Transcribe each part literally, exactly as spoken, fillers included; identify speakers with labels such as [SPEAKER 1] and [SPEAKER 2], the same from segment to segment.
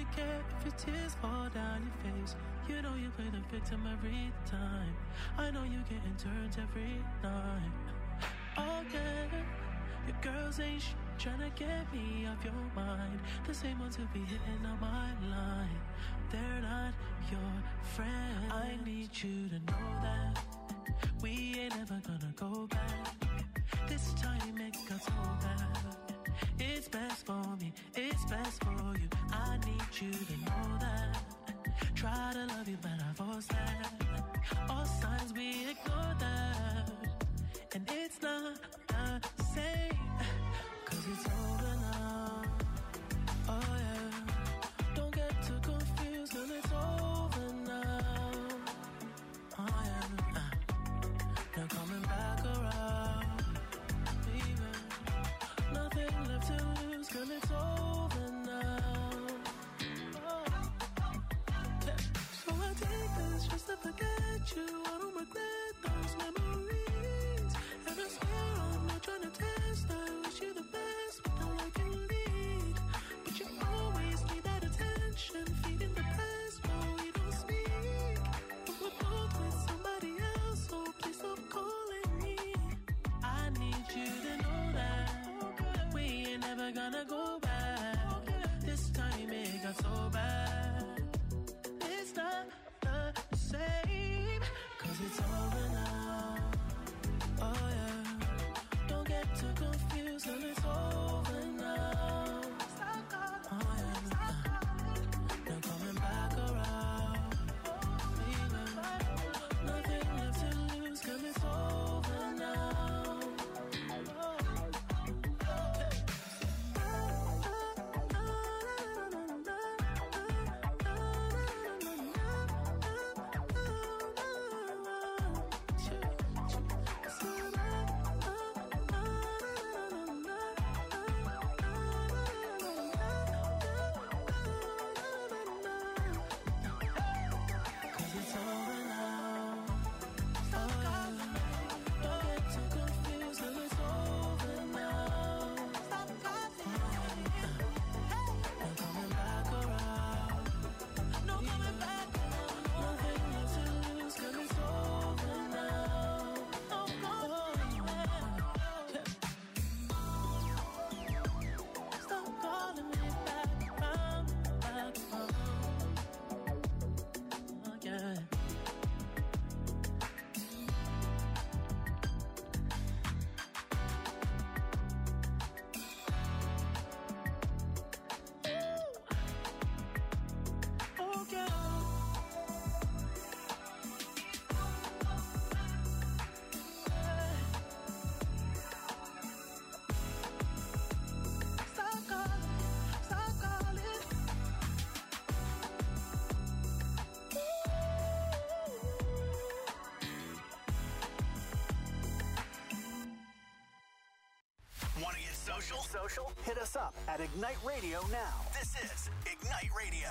[SPEAKER 1] really care if your tears fall down your face. You know you play the victim every time. I know you getting turns every night. Oh yeah, your girls ain't sh- tryna get me off your mind. The same ones who be hitting on my line. They're not your friends. I need you to know that we ain't ever gonna go back. This time it got so bad. It's best for me, it's best for you. I need you to know that. Try to love you, but I force that. All signs we ignore that. And it's not the same, cause it's over now. Oh yeah, don't get too confused, girl, it's over now. Oh yeah, uh, now coming back around. Even nothing left to lose, girl, it's over now. Oh. Yeah. So I take this just to forget you. I don't regret those memories. And I swear I'm not trying to test. I wish you the best with all I can lead. But you always need that attention, feeding the past while we don't speak. But we're both with somebody else, so please stop calling me. I need you to know that we ain't never gonna go back. This time it got so bad. It's not the same, cause it's over now. Oh yeah, don't get too confused, and it's over now. Oh yeah, now coming back around. Even nothing left to lose, cause it's over now.
[SPEAKER 2] Want to get social? Social? Hit us up at Ignite Radio now. This is Ignite Radio.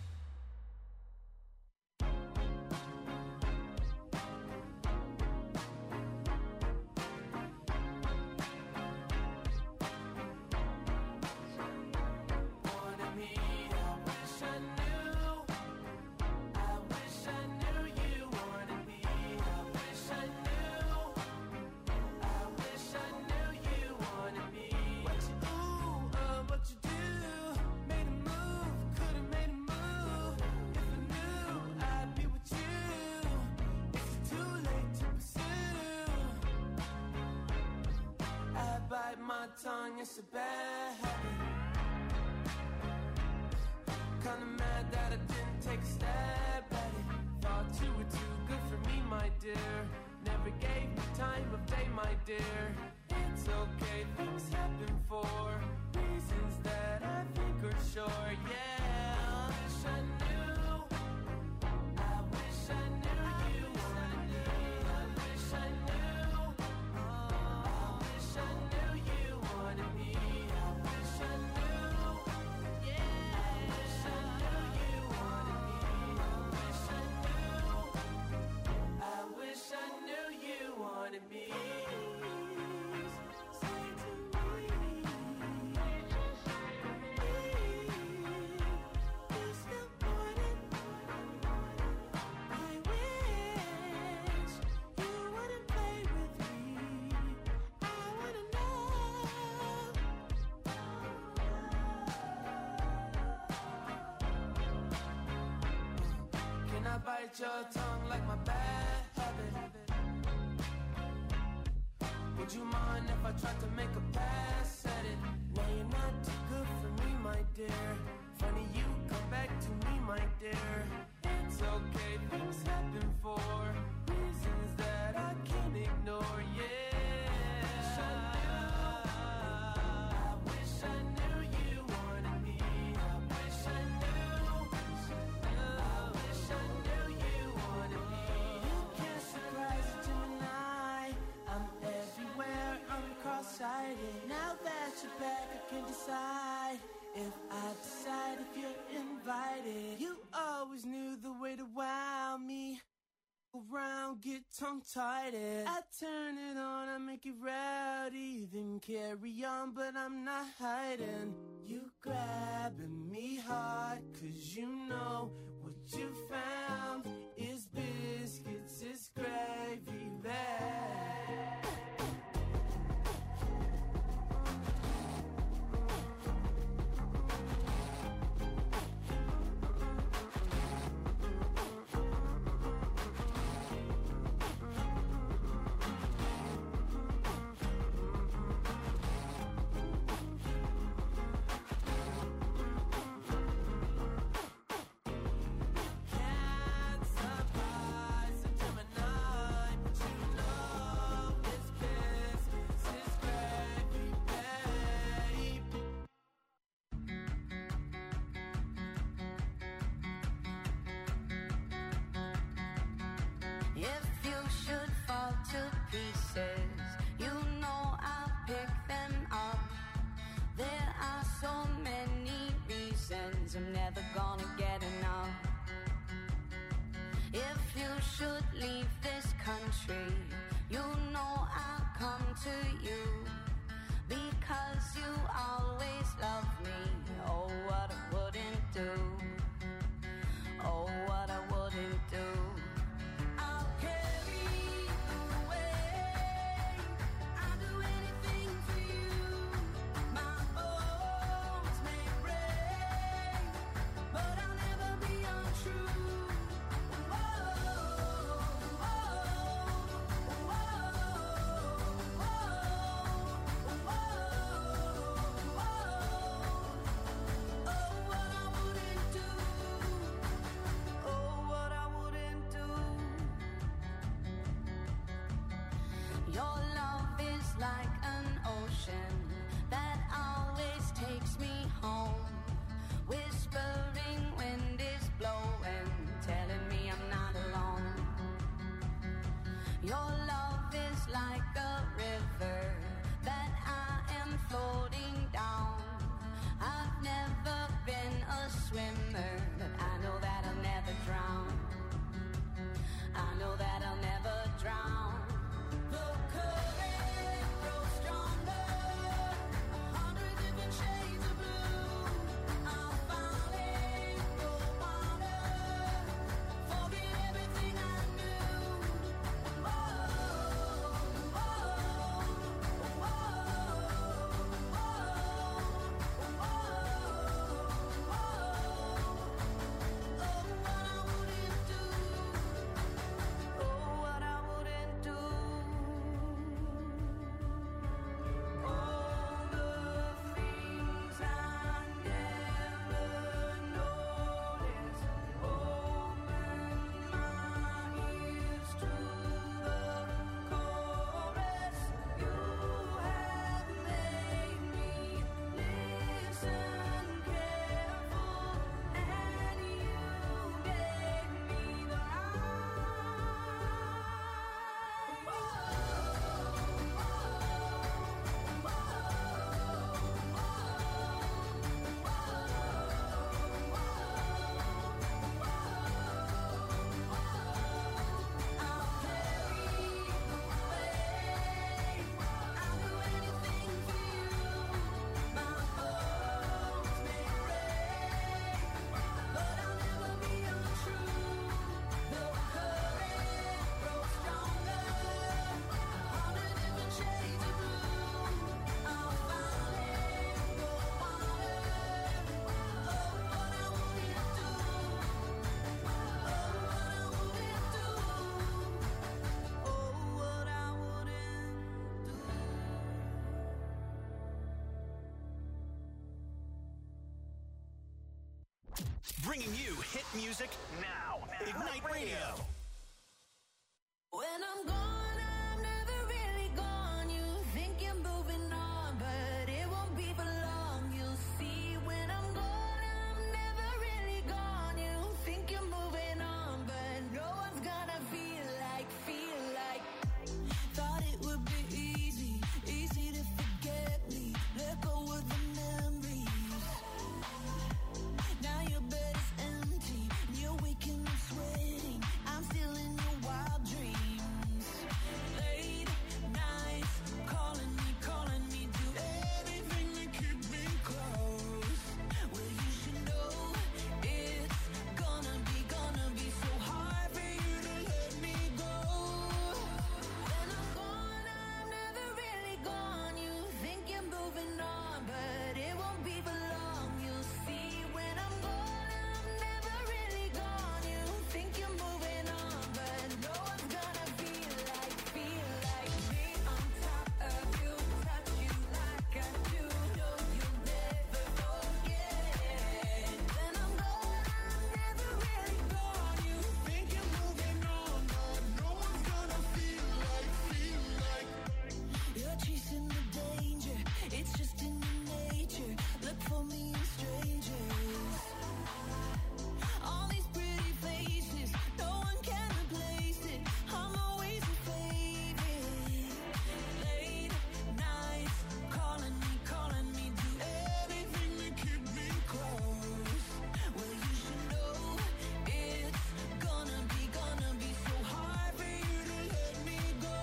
[SPEAKER 3] Tongue, it's a bad habit. Kinda mad that I didn't take a stab at it. Thought you were too good for me, my dear. Never gave me time of day, my dear. It's okay, things happen for reasons that I think are sure, yeah. I wish I knew. I wish I knew you wanted me. I wish I knew. I wish I knew you wanted me. I wish I knew. Yeah. I wish I knew you wanted me. I wish I knew. I wish I knew you wanted me. Say to me. bite your tongue like my bad habit. Would you mind if I tried to make a pass at it? Now you're not too good for me, my dear. Funny you come back to me, my dear. It's okay, things happen for reasons that I can't ignore, yeah. I wish I knew you wanted me. I wish I knew. I wish I knew you wanted me. You can't surprise a Gemini. I'm everywhere, I'm cross-sighted. Now that you're back, I can decide if I decide if you're invited. You always knew the way to wow me. Around, get tongue-tied. I turn it on, I make it rowdy. Then carry on, but I'm not hiding. You grabbing me hard, cause you know what you found is biscuits, is gravy bag.
[SPEAKER 4] I'm never gonna get enough. If you should leave this country, you know I'll come to you, because you always love me. Oh, what I wouldn't do. Oh, what I wouldn't do. I'll carry you away. I'll do anything for you. My bones may break, but I'll never be untrue. Whoa, whoa, whoa, whoa, whoa, oh, what I wouldn't do. Oh, what I wouldn't do. Your love is like an ocean that always takes me home. Whispering wind is blowing, telling me I'm not alone. Your love is like a river that I am floating down. I've never been a swimmer, but I know that I'll never drown. I know that I'll never drown. The current grows stronger, a hundred different shades of blue. I'll finally go wander, forget everything I knew. Whoa, whoa, whoa,
[SPEAKER 2] Bringing you hit music now. Ignite Radio.
[SPEAKER 4] When I'm gone, I'm never really gone. You think you're moving on, but it won't be for long. You'll see when I'm gone, I'm never really gone. You think you're moving on, but no one's gonna feel like, feel like. Thought it would be easy, easy to forget me. Let go of the memories. Now your bed is empty, you're waking up sweating. I'm still in your wild dreams. Late nights, calling me, calling me, do everything to keep me close. Well, you should know it's gonna be, gonna be so hard for you to let me go. When I'm gone, I'm never really gone. You think you're moving on, but it won't be for long. You'll see when I'm gone, I'm never really gone. You think you're moving on, but no one's gonna feel like, feel like me on top of you, touch you like I do. No, you'll never forget. When I'm gone, I'm never really gone. You think you're moving on, but no one's gonna feel like, feel like. You're chasing the danger, it's just in your nature. Look for me in strangers. All these pretty faces, no one can replace it. I'm always your favorite. Late nights, calling me, calling me, do everything to keep me close. Well, you should know it's gonna be, gonna be so hard for you to let me go.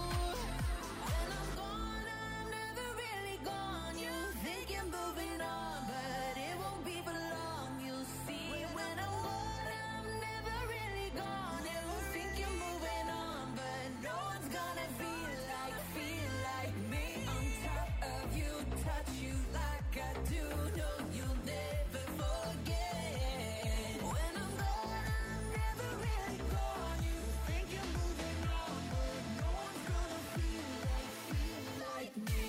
[SPEAKER 4] When I'm gone, I'm never really gone. You think you're moving on, but it won't be for long. You'll see when I'm gone, I'm never really gone. You think you're moving on, but no one's gonna feel like, feel like me on top of you, touch you like I do. No, you'll never forget. When I'm gone, I'm never really gone. You think you're moving on, but no one's gonna feel like, feel like me.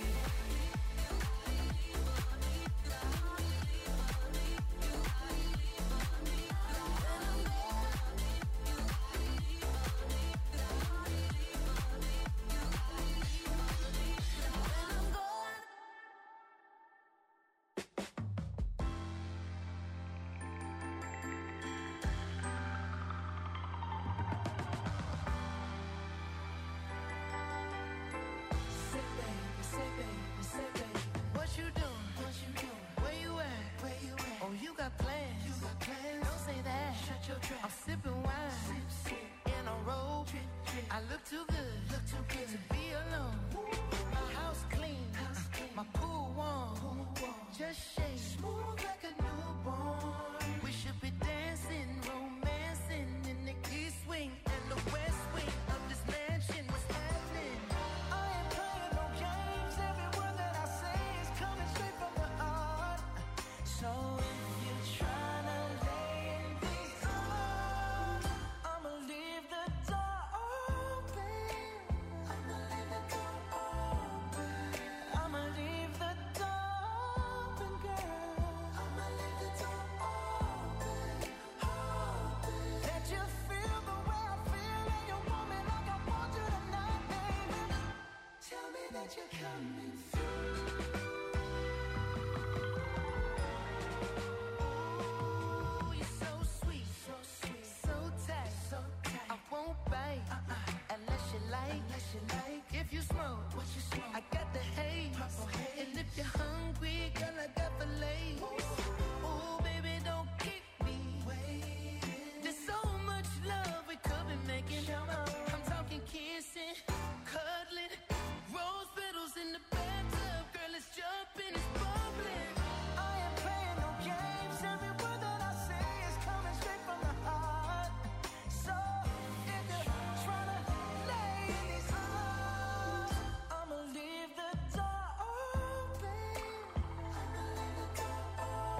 [SPEAKER 4] What you doing? What you doing? Where you at? Where you at? Oh, you got plans. You got plans. Don't say that. Shut your trap. I'm sipping wine. Sip, sip. In a robe. Drip, drip. I look too good. Look too good to be alone. My house clean. House clean. My pool warm. Pool warm. Just shake. Smooth like a newborn. We should be dancing, romancing in the east wing and the west wing of this mansion. What's happening? I ain't playing no games. Every word that I say is coming straight from the heart. So if you're trying to lay in these arms, I'ma leave the door open. I'ma leave the door open. I'ma leave the door open, girl. I'ma leave the door open, open. Let you feel the way I feel, and you want me like I want you tonight, baby. Tell me that you're coming through. Ooh, you're so sweet, so sweet, so tight, so tight. I won't bite uh-uh. unless you like, unless you like. If you smoke, what you smoke? I got the haze. Purple haze. And if you're hungry, girl, I got fillets. Ooh, baby, don't keep me waiting. There's so much love we could be making. I'm talking kissing, cuddling, rose petals in the bathtub. Girl, it's jumping, it's bubbling. I ain't playing no games. Every word that I say is coming straight from the heart. So if you're trying to lay in these arms, I'ma leave the door open. I'ma leave the door open.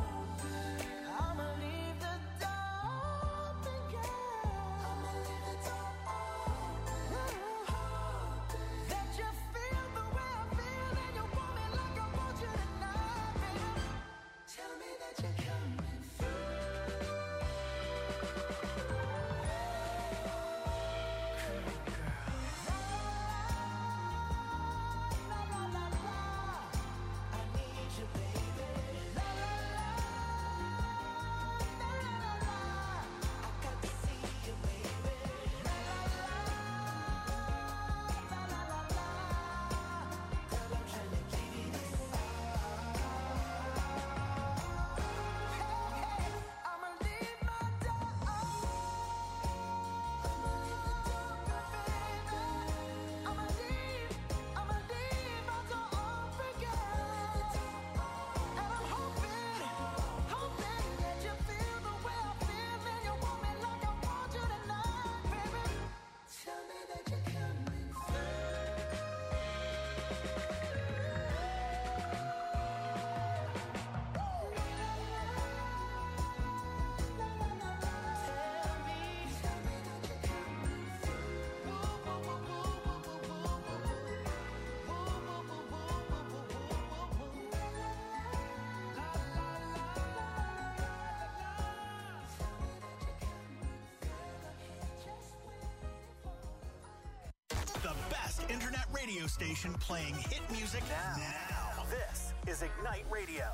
[SPEAKER 2] radio station playing hit music now. now. This is Ignite Radio.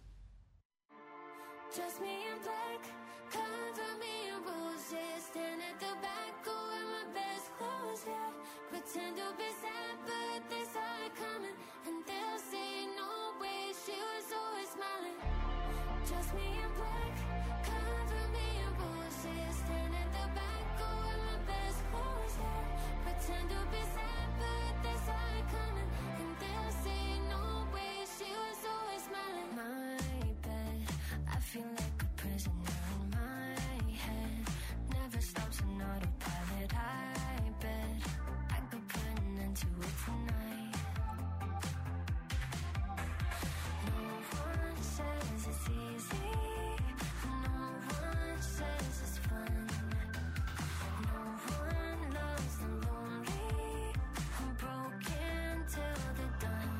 [SPEAKER 5] Just me in black, cover me in roses. Stand at the back, go in my best clothes, yeah. Pretend to be sad, but they saw it coming. And they'll say no way, she was always smiling. Just me in black, cover me in roses. Stand at the back, go in my best clothes, yeah. Pretend to be sad, but they saw it coming. And they'll say no way, she was always smiling. My bed, I feel like a prisoner in my head. Never stops an autopilot. I bet I could put an end to it tonight. No one says it's easy. No one says it's fun. No one loves the lonely. I'm broken till they're done.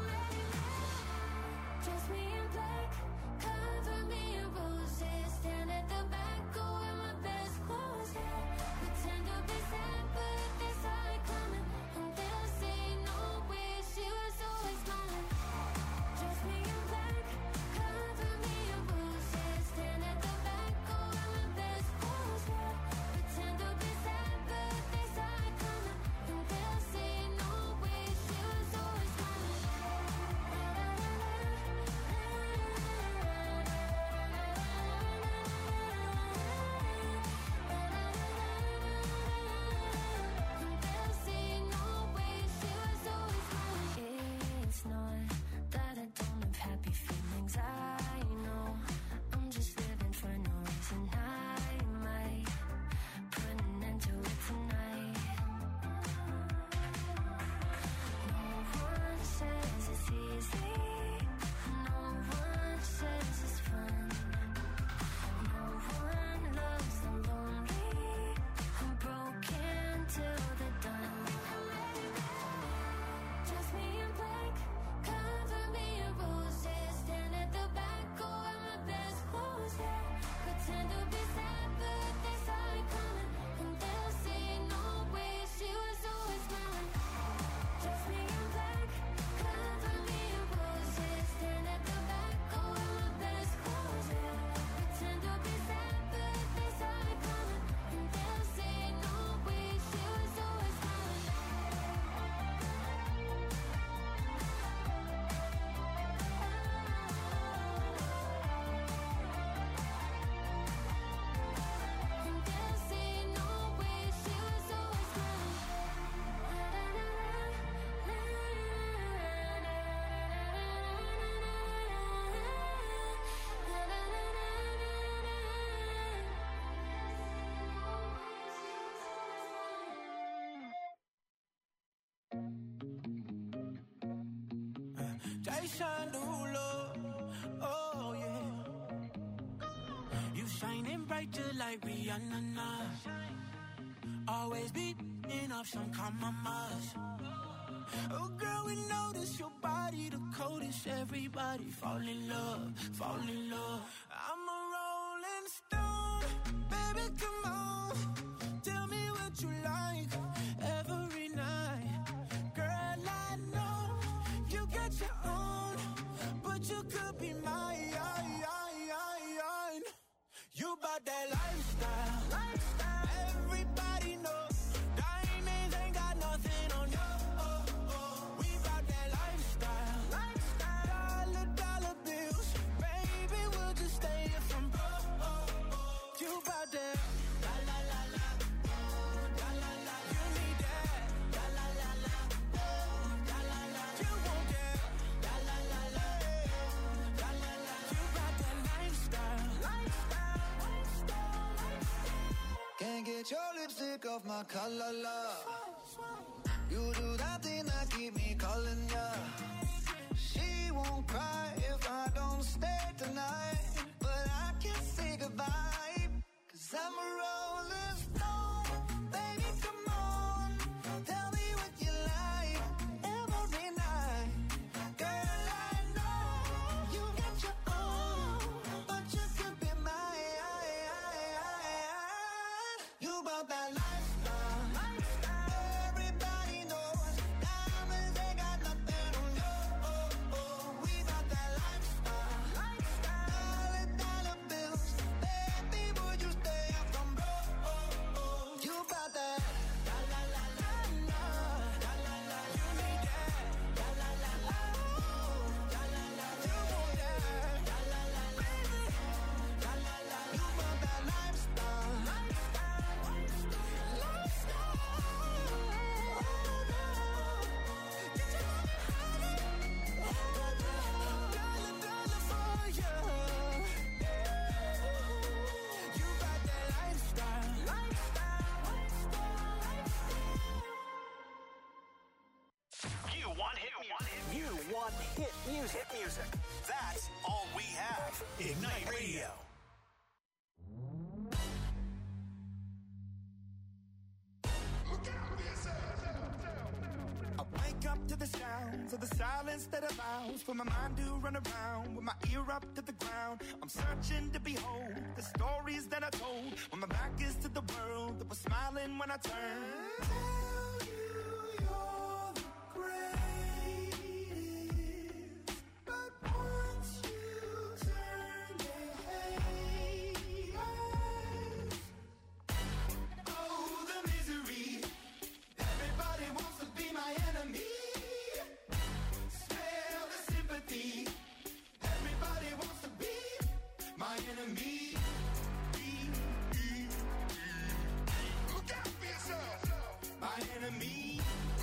[SPEAKER 5] Just me in black, cover me in roses. Stand at the back, go in my best clothes, yeah. Pretend to be sad, but they saw it coming. And they'll say no way, she was always smiling. Just me in black, cover me in roses. Stand at the back, go in my best clothes, yeah. Pretend to be sad, but they saw it coming. And they'll say no way, she was always smiling. It's not that I don't have happy feelings, I know. I'm just living for no reason. I might put an end to it tonight. No one says it's easy. No one says it's fun. No one loves the lonely. I'm broken till they're done. Just me in black, cover me in roses. Stand at the back, go in my best clothes, yeah. Pretend to be sad, but they saw it coming. And they'll say no way, she was always smiling. Just me in black, cover me in roses. Stand at the back, go in my best clothes, yeah. Pretend to be sad, but they saw it coming. And they'll say no way, she was always smiling. And they'll say no way, she was always
[SPEAKER 1] Jason Derulo, oh yeah. You shining bright just like Rihanna. Always beating up some compromise. Oh girl, we notice your body the coldest. Everybody fall in love, fall in love. I'm a rolling stone, baby, come on. Tell me what you like every night. Girl, I know you got your own, but you could be mine. You bought that lifestyle, lifestyle. Everybody knows diamonds ain't got nothing on you. Oh, oh. We bought that lifestyle, lifestyle. Dollar, dollar bills, baby, we'll just stay here from broke. Oh, oh. You bought that, la la la la, la la la. You need that, la la la la, la la la. You want that, la la la la, la la la. You bought that lifestyle, lifestyle.
[SPEAKER 6] Can't get your lipstick off my collar, love. You do that thing that keep me calling ya. She won't cry if I don't stay tonight, but I can't say goodbye, 'cause I'm a rolling stone. Baby, come on, tell me what you like every night. Girl, I know you got your own, but you could be mine. You bought that lifestyle, lifestyle. Everybody knows I'm
[SPEAKER 2] want hit music. You want hit music. Hit music. That's all we have. Ignite Radio.
[SPEAKER 7] I wake up to the sounds of the silence that allows for my mind to run around with my ear up to the ground. I'm searching to behold the stories that I told when my back is to the world that was smiling when I turned. Tell you you're the greatest, but once you turn, they hate us. Oh, the misery. Everybody wants to be my enemy. Smell the sympathy. Everybody wants to be my enemy. Look out for yourself. My enemy.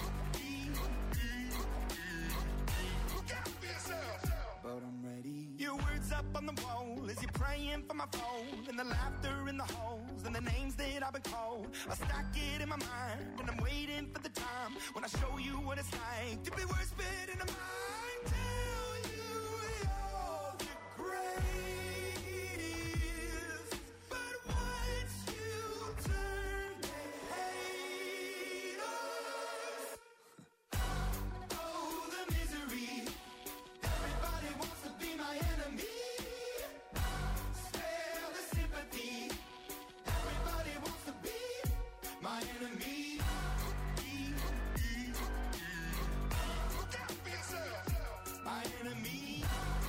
[SPEAKER 7] Look out for yourself. But I'm ready. Your words up on the wall as you're praying for my phone, and the laughter in the halls and the names that I've been called. I stack it in my mind and I'm waiting for the time when I show you what it's like to be worse fit in the mind. Tell you you're the greatest, but once you turn, they hate us. Oh, the misery. Everybody wants to be my enemy. Spare the sympathy. Everybody wants to be my enemy. Look out for yourself. My enemy.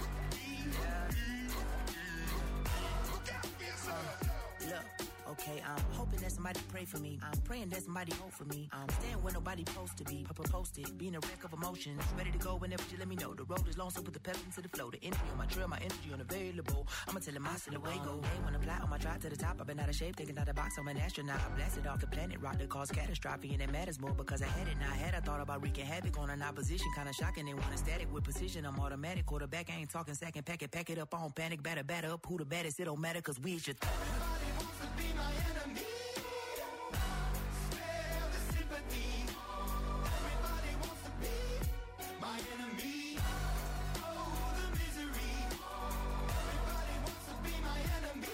[SPEAKER 7] Look out for yourself.
[SPEAKER 8] Look, okay, I'm hoping that somebody pray for me. I'm praying that somebody hope for me. I'm staying where nobody supposed to be. Papa posted, being a wreck of emotions. Ready to go whenever you let me know. The road is long, so put the pedal into the flow. The energy on my trail, my energy unavailable. I'ma tell him I still away go. Hey, when I fly on my drive to the top, I've been out of shape, thinking out the box. I'm an astronaut. I blasted off the planet, rock that caused catastrophe, and it matters more because I had it. Now I had I thought about wreaking havoc on an opposition, kinda shocking. They want a static with precision. I'm automatic, quarterback. I ain't talking second, pack it, pack it up on panic, batter, batter up. Who the baddest? It don't matter, cause we should.
[SPEAKER 7] Everybody wants to be my enemy. Spare the sympathy. Everybody wants to be my enemy. Oh, the misery. Everybody wants to be my enemy.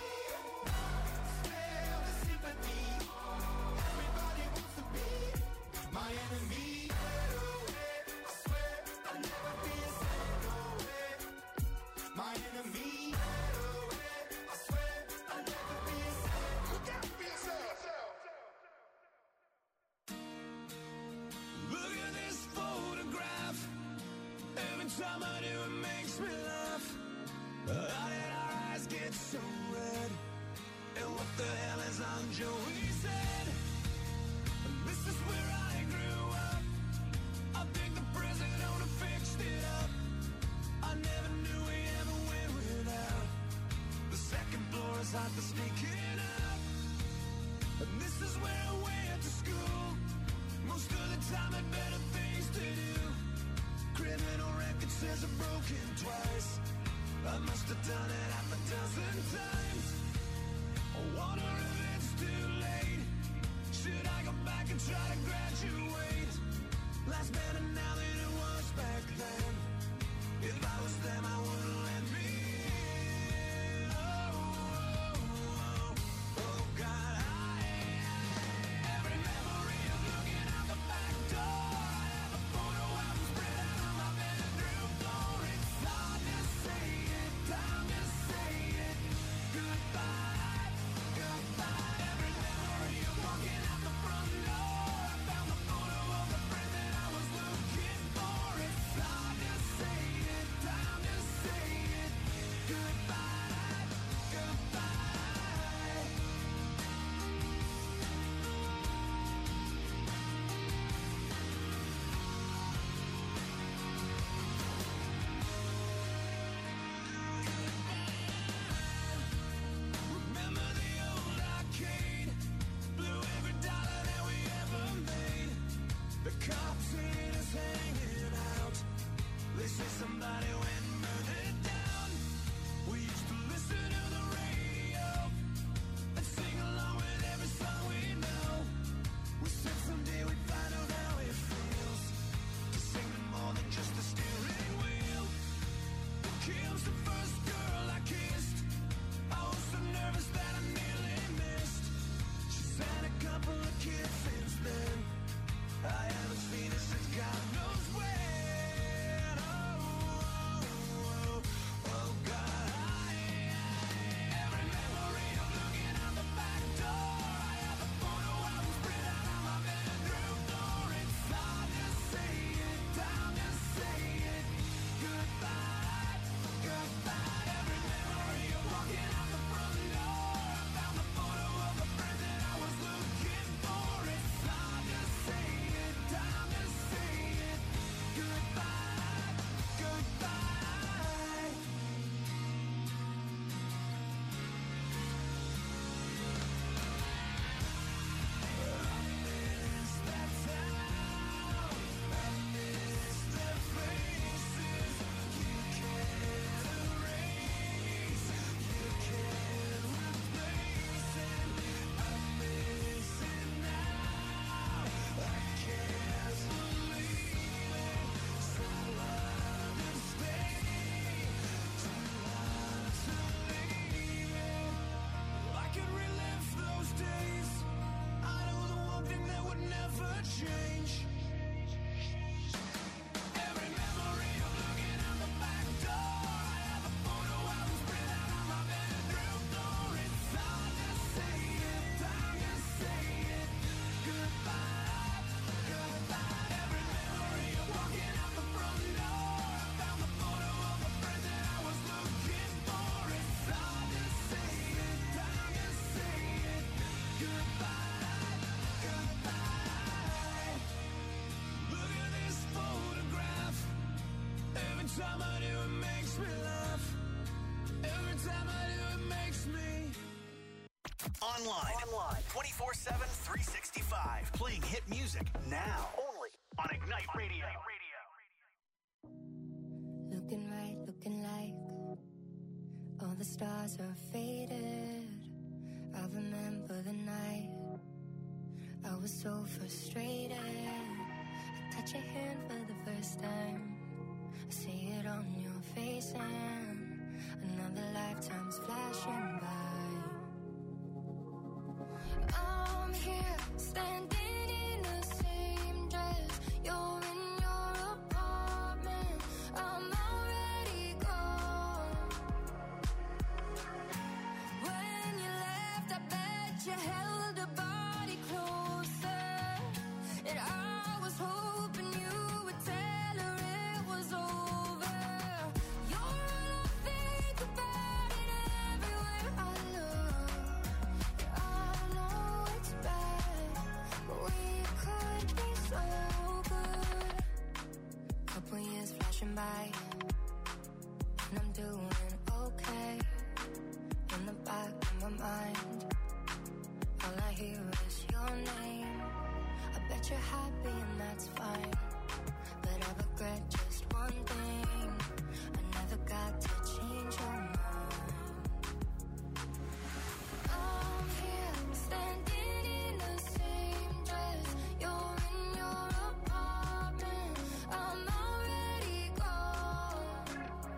[SPEAKER 7] Spare the sympathy. Everybody wants to be my enemy. I swear I'll never be a second away. My enemy. I swear I'll never be a second. Look out for yourself. Look at this photograph. Every time I do, it makes me laugh. How did our eyes get so red? And what the hell is on Joey's head? This is where I grew up. I think the president owner fixed it up. I never knew we ever went without. The second floor is hot for sneaking up. And this is where I went to school. Most of the time had better things to do. Criminal record says I'm broken twice. I must have done it half a dozen times. I wonder if it's too late. Should I go back and try to graduate? Life's better now than it was back then. If I was them, I wouldn't let me in. Oh, oh, oh, oh, God, I, every memory of looking out the back door. I have a photo album spread out on my bedroom floor. It's hard to say it, time to say it. Goodbye, goodbye. Every memory of walking out the front door. I found the photo of the friend that I was looking for. It's hard to say it, time to say it. Goodbye, goodbye. Remember the old arcade? Blew every dollar that we ever made. The cops seen us hanging out. They say somebody went and burned it down. We used to listen to the radio and sing along with every song we know. We said someday we'd find out how it feels to sing time I do, it makes me laugh. Every time I do, it makes me.
[SPEAKER 2] Online. Online. twenty-four seven, three sixty-five. Playing hit music now. Only on Ignite Radio.
[SPEAKER 9] Looking right, looking like all the stars are faded. I remember the night I was so frustrated. I touch your hand for the first time. I see it on your face and another lifetime's flashing by. I'm here, standing in the same dress. You're in your apartment. I'm already gone. When you left, I bet you held a body closer. And I was hoping you would tell her it was over. You're all I think about it everywhere I look. I know it's bad, but we could be so good. Couple years flashing by, and I'm doing okay. In the back of my mind, all I hear is your name. I bet you're happy and that's fine, but I regret just one thing. I never got to change your mind. I'm here, standing in the same dress. You're in your apartment. I'm already gone.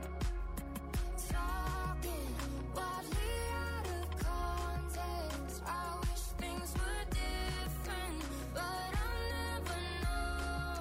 [SPEAKER 9] Talking wildly out of context. I wish things were different, but I'll never know.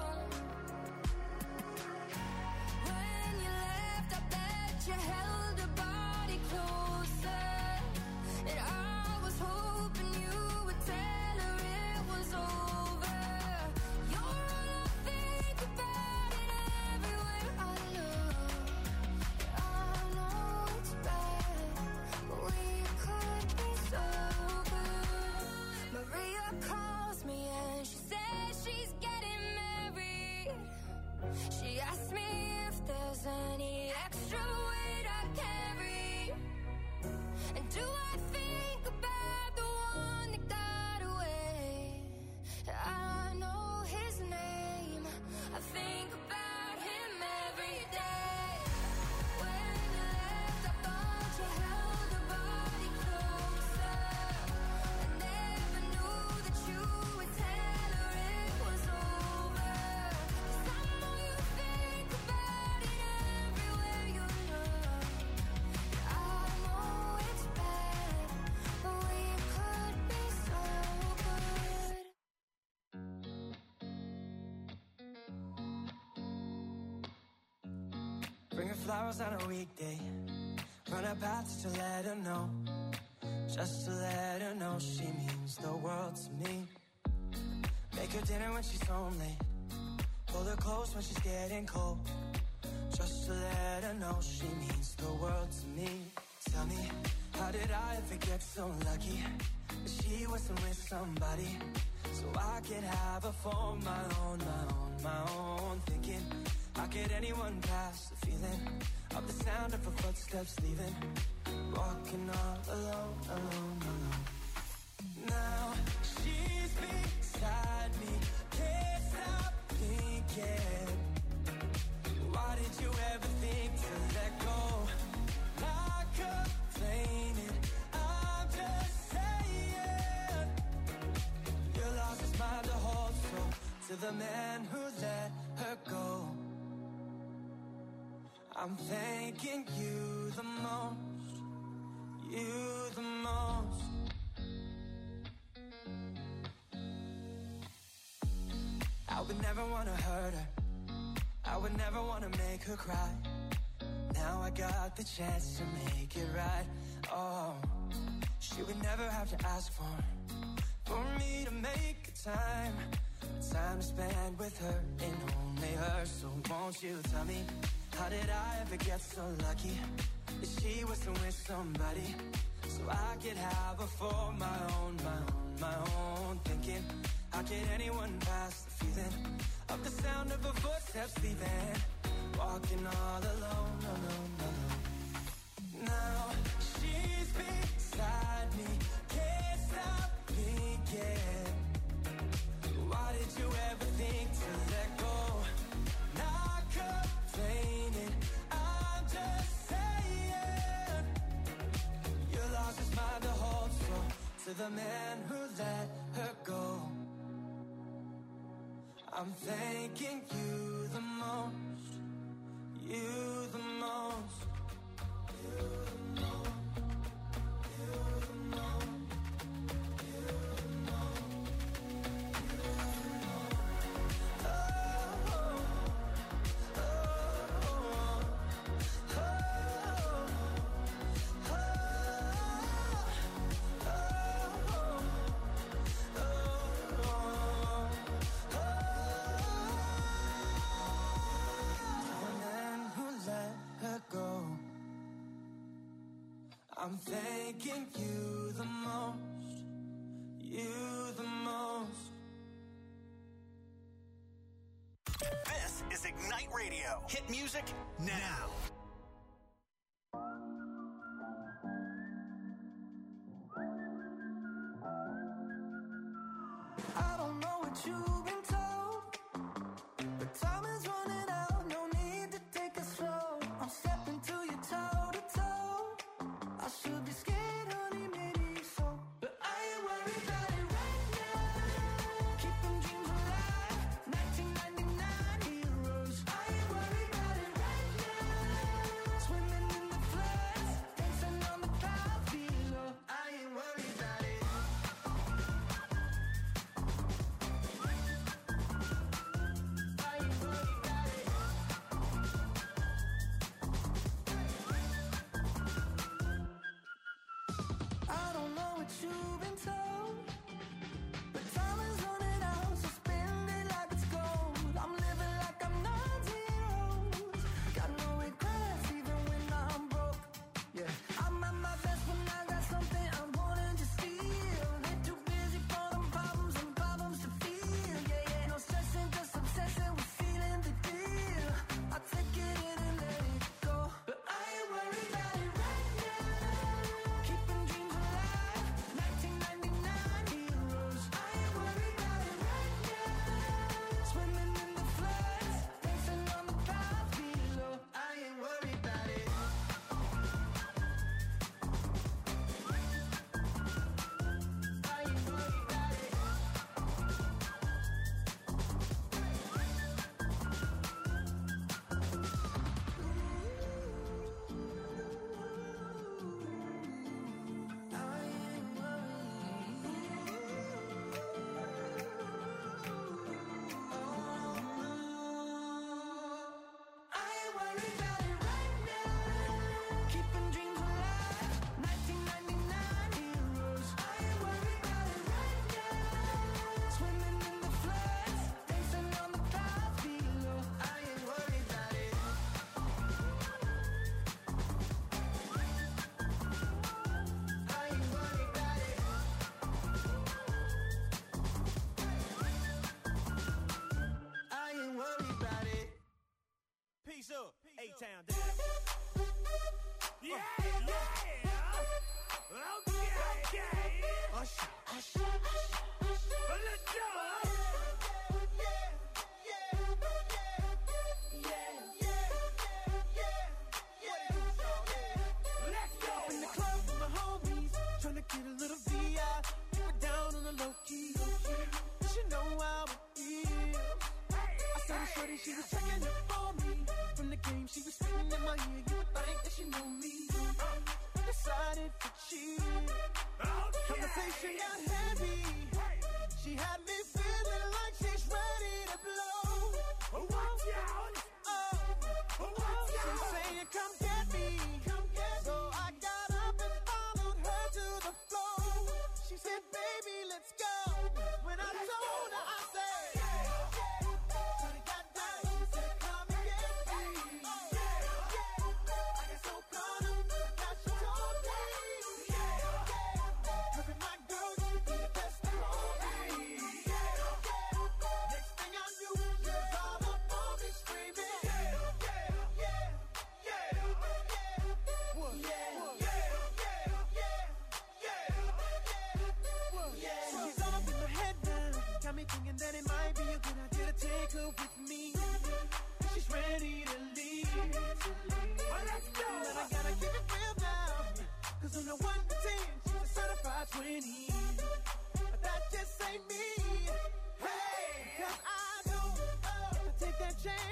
[SPEAKER 9] When you left, I bet you held a body closer. And I was hoping you would tell her it was over. You're all I think about it everywhere I look. I know it's bad, but we could be so good. Maria calls me and she says she's getting married. She asked me if there's any extra weight I carry. And do I think about the one that got away? I know his name. I think about him every day. When you left, I thought you held a body closer. I never knew that you would tell her it was over. 'Cause I know you think about it everywhere you look. I know it's bad, but we could be so good.
[SPEAKER 3] Bring her flowers on a weekday. Run her path to let her know. Just to let her know she means the world to me. Make her dinner when she's home late. Pull her close when she's getting cold. Just to let her know she means the world to me. Tell me, how did I ever get so lucky that she wasn't with somebody so I could have her for my own, my own, my own. Thinking, how could anyone pass the feeling of the sound of her footsteps leaving? Walking all alone, alone, alone. Now she's beside me, can't stop thinking. Why did you ever think to let go? Not complaining, I'm just saying. You lost his mind to hold so to the man who let her go. I'm thanking you the most, you the most. I would never want to hurt her, I would never want to make her cry. Now I got the chance to make it right. Oh, she would never have to ask for For me to make a time Time to spend with her and only her. So won't you tell me, how did I ever get so lucky that she wasn't with somebody so I could have her for my own, my own, my own. Thinking, how could anyone pass the feeling of the sound of her footsteps leaving? Walking walking all alone, alone, alone. Now she's beside me, can't stop thinking. Why did you ever think to let go? Not complaining, I'm just saying. You lost his mind to hold so to the man who let her go. I'm thanking you the most, you the most, you the most, you the most, you the most, you the most. Oh, oh, oh, oh, oh, I'm thanking you the most, you the most.
[SPEAKER 2] This is Ignite Radio. Hit music now.
[SPEAKER 3] I don't know what you've been told, but time is running out, no need to take it slow. I'm stepping to you toe to toe. I should be scared, honey, maybe so, but I ain't worried about it right now. Keeping dreams alive, nineteen ninety-nine heroes. I ain't worried about it right now. Swimming in the floods, dancing on the clouds below. I ain't worried about it. I ain't worried about it. I don't know what you've been told, but time is running out, so spend it like it's gold. I'm living like I'm nine zeros. Got no regrets even when I'm broke. Yeah, I'm at my best when I got something I wanted to steal. They're too busy for them problems and problems to feel. Yeah, yeah, no stressing, just obsessing with feeling the deal. I take it in and let it go, but I ain't worried about it right now. Keeping dreams alive, nineteen ninety-nine heroes. I ain't worried about it right now. Swimming in the floods, dancing on the clouds below. I ain't worried about it. I ain't worried about it. I ain't I ain't worried about it right now. Keeping dreams alive, nineteen ninety-nine heroes. I ain't worried about it right now. Swimming in the floods, dancing on the clouds below. I ain't worried about it. I ain't worried about it. I ain't worried about it.
[SPEAKER 10] Peace up, A-Town down. Yeah, yeah. Okay, okay. Usher, usher, usher. Let's go. Let's go.
[SPEAKER 3] In the club with my homies, tryna get a little V I. Keep it down on the low key. She know how it feels. I saw the shorty, she was checking up on me. From the game, she was spitting in my ear. You would think that she knew me. Decided to cheat. Conversation got heavy. She had me feeling like she's ready to blow.
[SPEAKER 10] Watch out.
[SPEAKER 3] Oh,
[SPEAKER 10] Watch
[SPEAKER 3] she's
[SPEAKER 10] out.
[SPEAKER 3] saying, come get me. So I got up and followed her to the floor. She said, baby, let's go. When I told her, I said, shorty got down. She said, come and get me. I got so caught up, now she told me. Her and my girl, she be the best of all me. Next thing I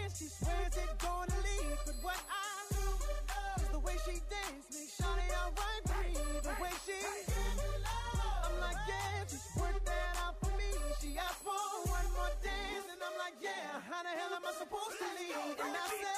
[SPEAKER 1] again, she swears it's gonna leave. But what I lose is the way she dance makes Shawty alright with me. The way she, I'm like, yeah, just work that out for me. She asked for one more dance, and I'm like, yeah, how the hell am I supposed to leave? And I say,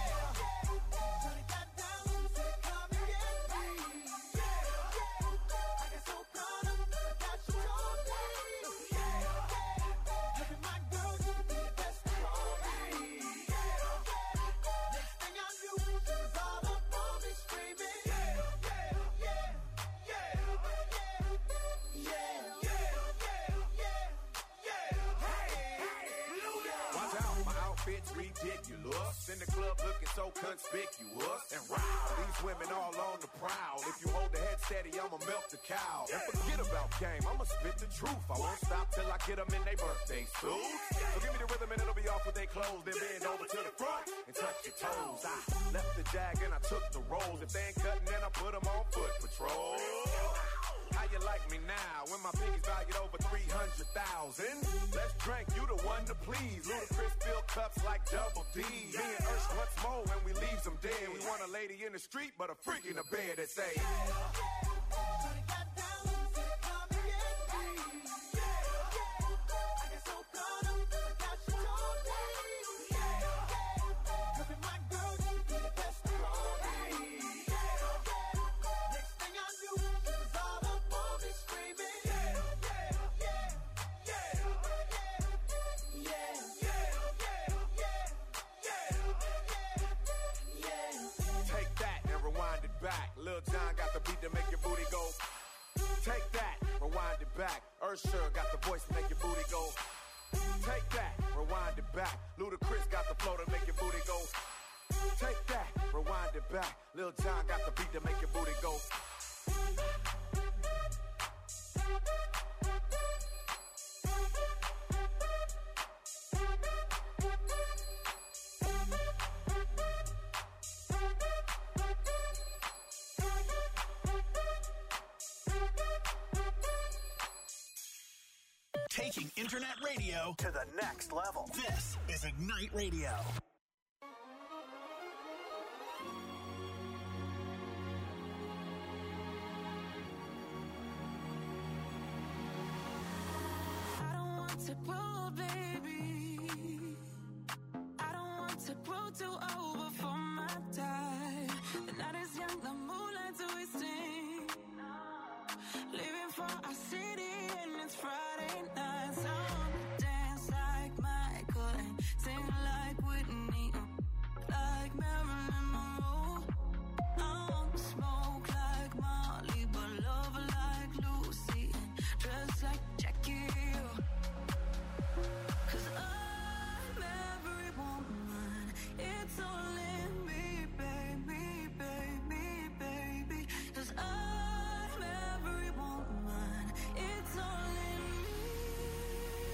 [SPEAKER 11] ridiculous. In the club looking so conspicuous. And wow, these women all on the prowl. If you hold the head steady, I'ma milk the cow. And forget about game, I'ma spit the truth. I won't stop till I get them in their birthday suits. So give me the rhythm and it'll be off with their clothes. Then bend over to the front and touch your toes. I left the jag and I took the rolls. If they ain't cutting, then I put them on foot patrol. How you like me now when my pinky's valued over three hundred thousand? Let's drink, you the one to please. Ludacris fill cups like double D. Me and Ursh once more when we leaves them dead. We want a lady in the street, but a freak in the bed that say, Lil Jon got the beat to make your booty go. Take that, rewind it back. Usher got the voice to make your booty go. Take that, rewind it back. Ludacris got the flow to make your booty go. Take that, rewind it back. Lil Jon got the beat to make your booty go.
[SPEAKER 2] Taking internet radio to the next level. This is Ignite Radio.
[SPEAKER 9] I don't want to grow, baby. I don't want to grow too old before my time. The night is young, the moonlight's twisting. Living for our city and it's Friday night. So I wanna dance like Michael and sing like Whitney, like Marilyn Monroe. I wanna smoke like Molly, but love like Lucy and dress like Jackie. Cause I'm every woman, it's all in me, baby, baby, baby. Cause I'm every woman, it's all in me.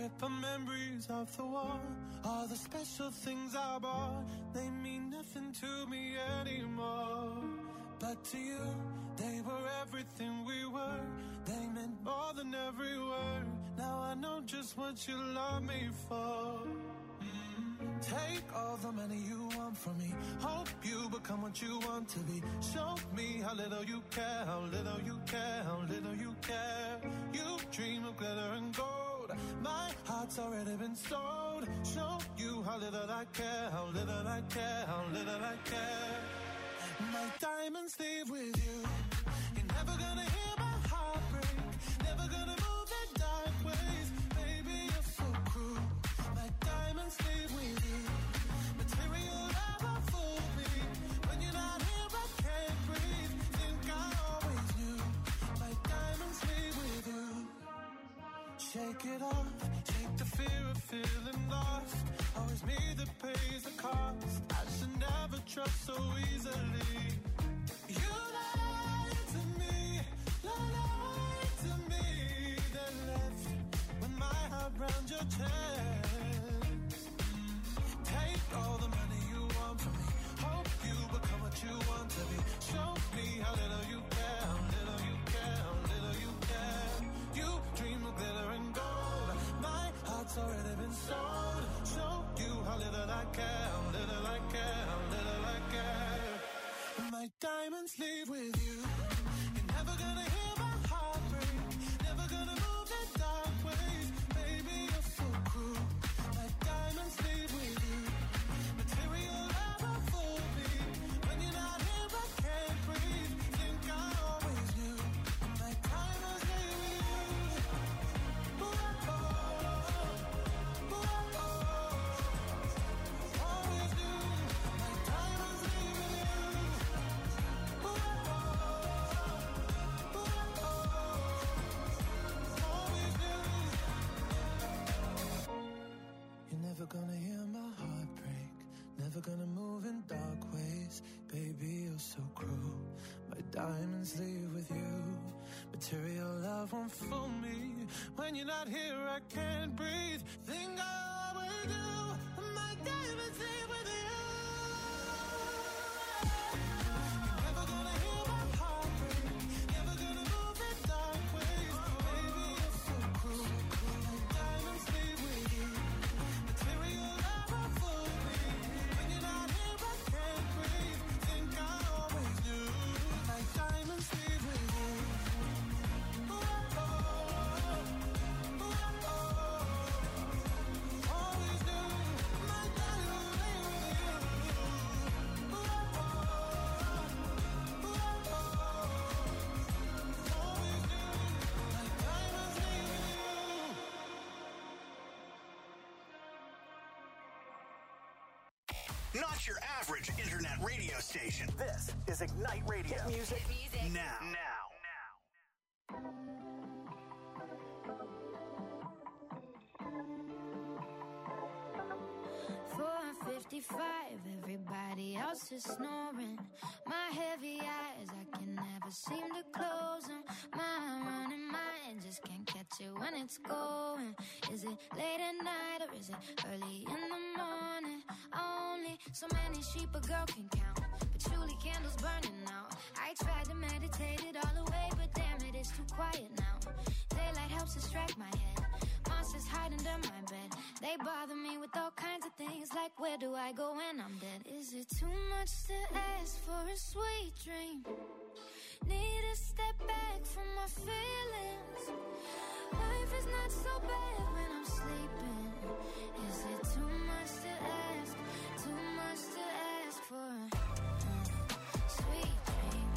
[SPEAKER 1] Rip memories of the war. All the special things I bought, they mean nothing to me anymore. But to you, they were everything we were. They meant more than every word. Now I know just what you love me for. Mm. Take all the money you want from me. Hope you become what you want to be. Show me how little you care, how little you care, how little you care. You dream of glitter and gold. My heart's already been sold. Show you how little I care, how little I care, how little I care. My diamonds leave with you. You're never gonna hear my heart break. Never gonna move in dark ways. Baby, you're so cruel. My diamonds leave with you. Material never fooled me. When you're not here, I can't breathe. Think I always knew. My diamonds leave with you. Shake it off. Shake the fear of feeling lost. Always me that pays the cost. I should never trust so easily. You lied to me, lied to me. Then left with my heart round your chest. Take all the money you want from me. Hope you become what you want to be. Show me how little you care, how little you care, how little you care. You dream of glitter and gold. My heart's already been sold. Show you how little I care, how little I care, how little I care. My diamonds leave with you. You're never gonna hear my heart break. Never gonna move in dark ways. Baby, you're so cruel. My diamonds leave with you. Material never fooled me. When you're not here, I can't breathe. Think I always knew. My diamonds leave with you. Ooh, oh, ooh, oh, always knew. My diamonds leave with you. You're never gonna hear my heart break. Never gonna move in dark ways. Baby, you're so cruel. My diamonds leave with you. Material love won't fool me. When you're not here, I can't breathe. Think I always do. My diamonds leave with you. You're never gonna hear my heart break. Never gonna move in dark ways. Baby, you're so cruel. My diamonds leave with you. Material never fooled me. When you're not here, I can't breathe. Think I always knew. My diamonds leave with you. Ooh, oh, ooh, oh, always knew. My diamonds leave with you. Ooh, oh, ooh, oh, always knew. My diamonds leave with you.
[SPEAKER 2] Not your average internet radio station. This is Ignite Radio. Hit music,
[SPEAKER 4] music.
[SPEAKER 2] now. Now.
[SPEAKER 5] four fifty-five, everybody else is snoring. My heavy eyes, I can never seem to close them. My running mind just can't catch it when it's going. Is it late at night or is it early in the morning? Only so many sheep a girl can count, patchouli candles burning out. I tried to meditate it all away, but damn it, it's too quiet now. Daylight helps distract my head. Monsters hide under my bed. They bother me with all kinds of things, like where do I go when I'm dead? Is it too much to ask for a sweet dream? Need to step back from my feelings. Life is not so bad when I'm sleeping. Is it too much to ask? Too much to ask for a uh, sweet dream?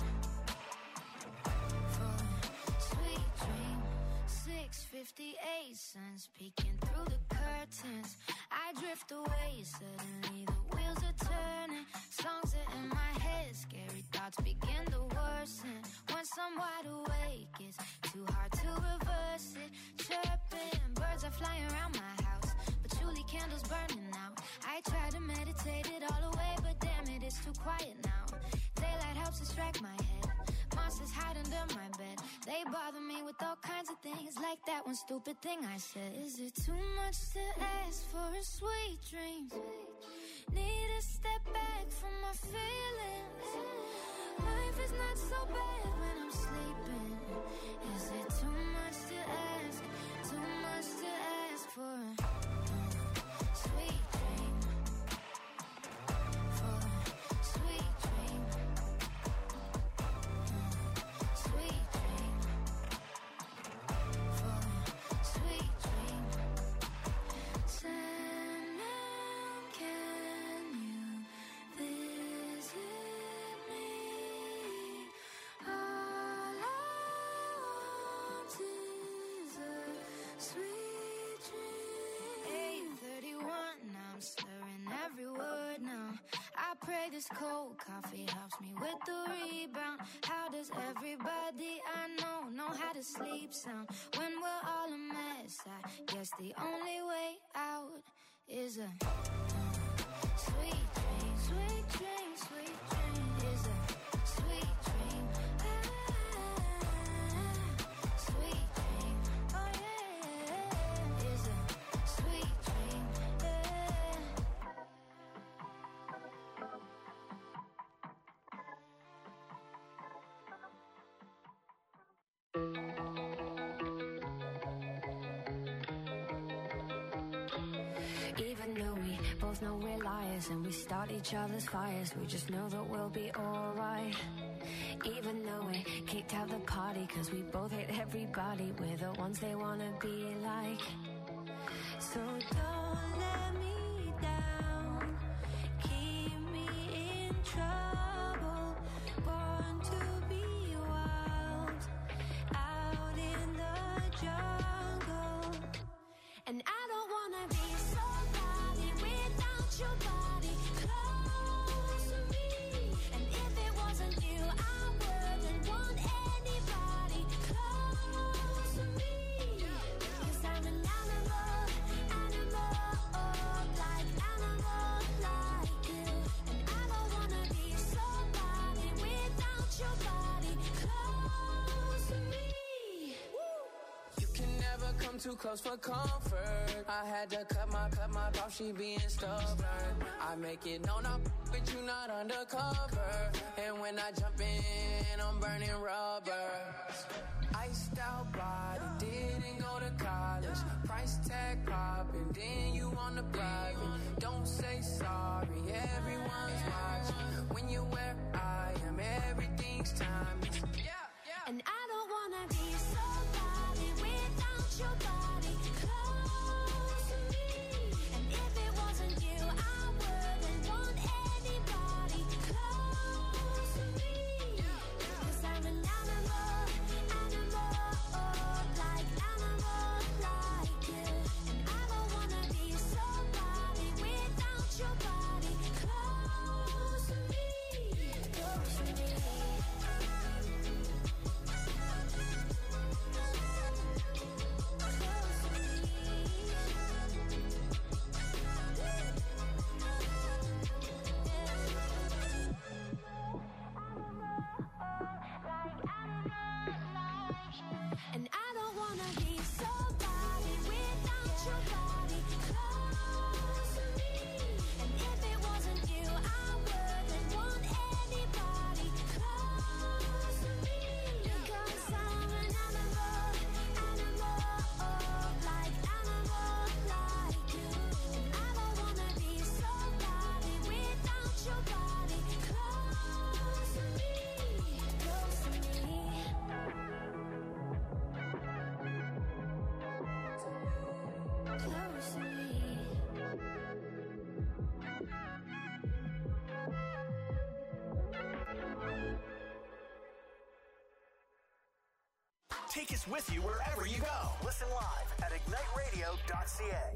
[SPEAKER 5] For a sweet dream. six fifty-eight, sun's peeking through the curtains. I drift away, suddenly the wheels are turning. Songs are in my head, scary thoughts begin to worsen. Once I'm wide awake, it's too hard to reverse it. Chirping, birds are flying around my house, patchouli candles burning out. I try to meditate it all away, but damn it, it's too quiet now. Daylight helps distract my head. Monsters hide under my bed. They bother me with all kinds of things, like that one stupid thing I said. Is it too much to ask for a sweet dream? Need to step back from my feelings. Life is not so bad when I'm sleeping. Is it too much to ask? Too much to ask for a sweet dream? For a sweet dream. Sweet dream. For a sweet dream. Sandman, can you visit me? All I want is a sweet dream. eight thirty-one, I'm slurring every word now. I pray this cold coffee helps me with the rebound. How does everybody I know know how to sleep sound? When we're all a mess, I guess the only way out is a sweet dream. Sweet dream, sweet dream is a sweet dream. Ah, sweet dream. Oh yeah, is a sweet dream. Yeah. Even though we both know we're liars and we start each other's fires, we just know that we'll be alright. Even though we kicked out the party cause we both hate everybody, we're the ones they wanna be like. So don't let me down, keep me in trouble, born to be wild, out in the jungle. And I don't wanna be somebody without your body close to me. And if it wasn't you, I wouldn't want anybody close to me. Cause I'm an animal, animal, like animal, like you. And I don't wanna be somebody without your body close to me.
[SPEAKER 3] You can never come too close for comfort. I had to cut my, cut my off, she being stubborn. I make it known I'm but you not undercover. And when I jump in, I'm burning rubber. Iced out body, didn't go to college. Price tag popping, then you on the private. Don't say sorry, everyone's watching. When you're where I am, everything's timeless. Yeah, yeah.
[SPEAKER 5] And I don't wanna be somebody without your body close to me. And if it wasn't you, I wouldn't want anybody close to me. Cause I'm an animal, animal, like animal, like you. And I don't wanna be somebody without your body close to me. Close to me. And I don't wanna be somebody without your body close to me. And if it wasn't you, I wouldn't want anybody close to me. Because I'm an animal, animal, like animal, like you. And I don't wanna be somebody without your body close to me. Close to me. Close to me.
[SPEAKER 2] Take us with you wherever you go. Listen live at ignite radio dot c a.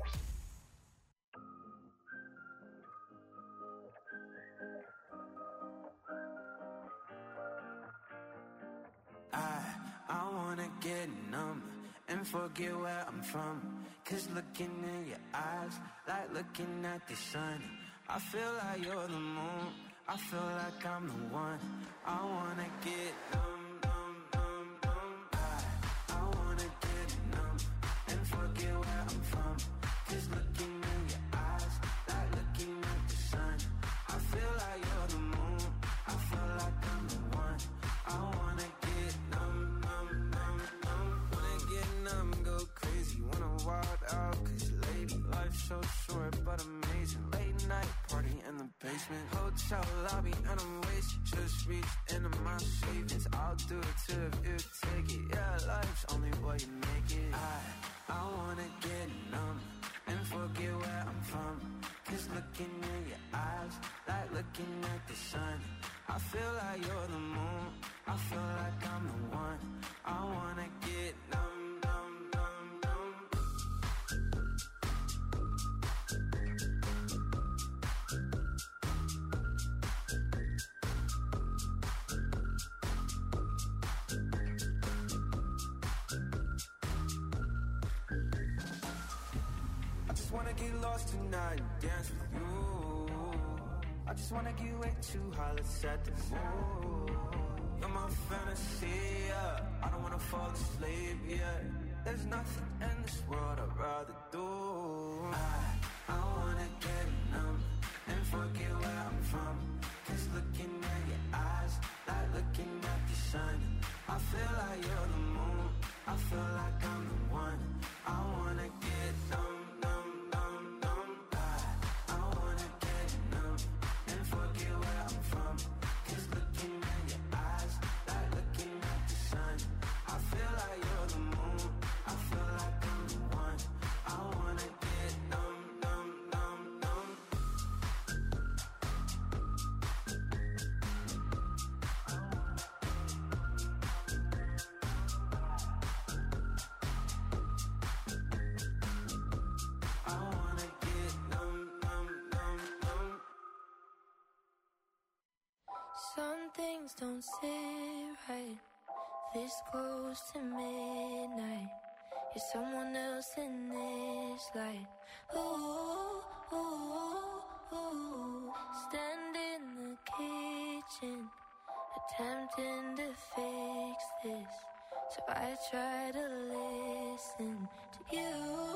[SPEAKER 12] I, I wanna get numb and forget where I'm from. Cause looking in your eyes, like looking at the sun. I feel like you're the moon, I feel like I'm the one. I wanna get numb, numb, numb, numb. I, hotel lobby and I'm wasted. Just reach into my savings. I'll do it too if you take it. Yeah, life's only what you make it. I, I wanna get numb and forget where I'm from. Cause looking in your eyes, like looking at the sun. I feel like you're the moon, I feel like I'm the one. I wanna get numb, numb, numb, numb. I just wanna get lost tonight and dance with you. I just wanna get way too high, let's set the mood. You're my fantasy, yeah. I don't wanna fall asleep, yeah. There's nothing in this world I'd rather do. I, I wanna get numb and forget where I'm from. Cause looking at your eyes, like looking at the sun. I feel like you're the moon, I feel like I'm the one. I wanna get numb, numb, numb, numb. I, I wanna get numb and forget where I'm from. Cause looking at your eyes, like looking at the sun. I feel like you're the moon, I feel like I'm the one. I wanna get numb, numb, numb, numb. I wanna get numb, numb, numb, numb.
[SPEAKER 5] Some things don't sit right. This close to midnight. You're someone else in this light. Ooh, ooh, ooh. Stand in the kitchen, attempting to fix this. So I try to listen to you.